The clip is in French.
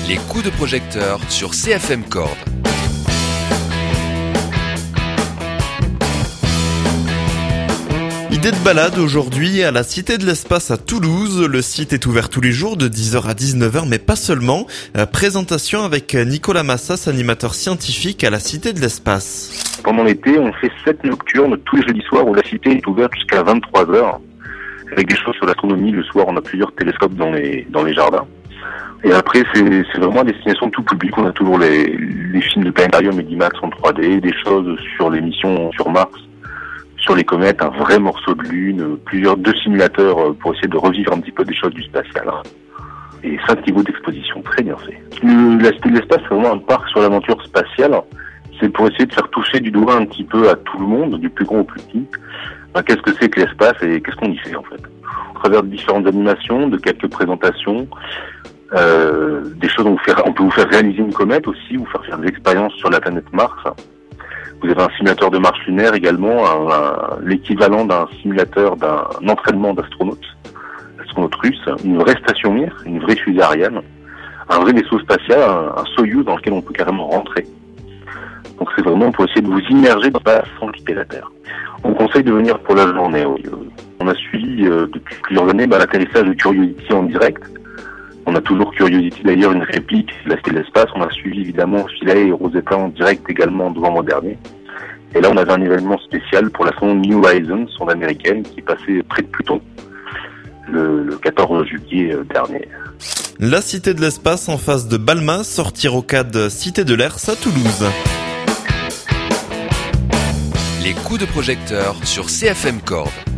Les coups de projecteur sur CFM Cordes. Idée de balade aujourd'hui à la Cité de l'Espace à Toulouse. Le site est ouvert tous les jours de 10h à 19h, mais pas seulement. Présentation avec Nicolas Massas, animateur scientifique à la Cité de l'Espace. Pendant l'été, on fait 7 nocturnes tous les jeudis soirs où la cité est ouverte jusqu'à 23h. Avec des choses sur l'astronomie, le soir on a plusieurs télescopes dans les jardins. Et après c'est vraiment à destination de tout public. On a toujours les films de Planétarium et d'IMAX en 3D, des choses sur les missions sur Mars, sur les comètes, un vrai morceau de lune, deux simulateurs pour essayer de revivre un petit peu des choses du spatial. Et 5 niveaux d'exposition, très bien fait. La Cité de l'Espace, c'est vraiment un parc sur l'aventure spatiale. C'est pour essayer de faire toucher du doigt un petit peu à tout le monde, du plus grand au plus petit. Qu'est-ce que c'est que l'espace et qu'est-ce qu'on y fait en fait. Au travers de différentes animations, de quelques présentations, des choses on peut vous faire réaliser une comète aussi, vous faire des expériences sur la planète Mars. Vous avez un simulateur de marche lunaire également, l'équivalent d'un simulateur d'un entraînement d'astronautes russes, une vraie station Mir, une vraie fusée Ariane, un vrai vaisseau spatial, un Soyouz dans lequel on peut carrément rentrer. Donc c'est vraiment pour essayer de vous immerger dans l'espace sans quitter la Terre. On conseille de venir pour la journée. On a suivi depuis plusieurs années l'atterrissage de Curiosity en direct. On a toujours Curiosity d'ailleurs une réplique de la Cité de l'Espace. On a suivi évidemment Philae et Rosetta en direct également en novembre dernier. Et là on avait un événement spécial pour la sonde New Horizons, sonde américaine qui est passée près de Pluton le 14 juillet dernier. La Cité de l'Espace en face de Balma, sortie rocade Cité de l'Ers à Toulouse. Les coups de projecteur sur CFM Cordes.